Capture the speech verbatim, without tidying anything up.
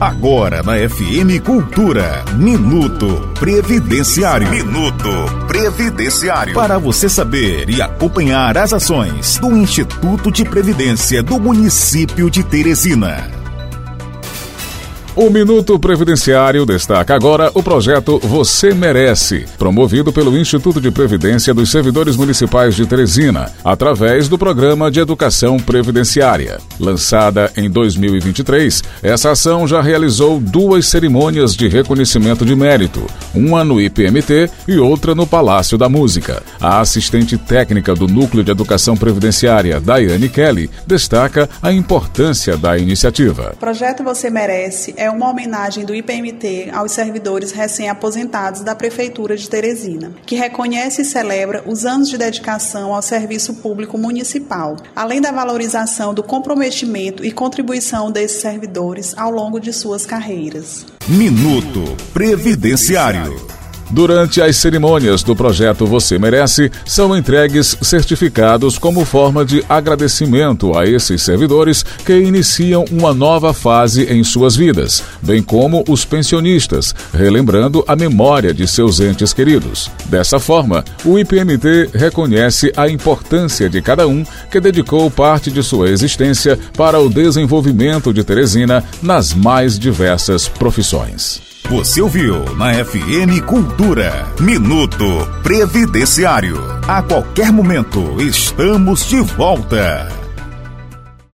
Agora na F M Cultura, Minuto Previdenciário. Minuto Previdenciário. Para você saber e acompanhar as ações do Instituto de Previdência do município de Teresina. O Minuto Previdenciário destaca agora o projeto Você Merece, promovido pelo Instituto de Previdência dos Servidores Municipais de Teresina, através do Programa de Educação Previdenciária. Lançada em dois mil e vinte e três, essa ação já realizou duas cerimônias de reconhecimento de mérito, uma no I P M T e outra no Palácio da Música. A assistente técnica do Núcleo de Educação Previdenciária, Daiane Kelly, destaca a importância da iniciativa. O projeto Você Merece é uma homenagem do I P M T aos servidores recém-aposentados da Prefeitura de Teresina, que reconhece e celebra os anos de dedicação ao serviço público municipal, além da valorização do comprometimento e contribuição desses servidores ao longo de suas carreiras. Minuto Previdenciário. Durante as cerimônias do projeto Você Merece, são entregues certificados como forma de agradecimento a esses servidores que iniciam uma nova fase em suas vidas, bem como os pensionistas, relembrando a memória de seus entes queridos. Dessa forma, o I P M T reconhece a importância de cada um que dedicou parte de sua existência para o desenvolvimento de Teresina nas mais diversas profissões. Você ouviu na F M Cultura, Minuto Previdenciário. A qualquer momento estamos de volta.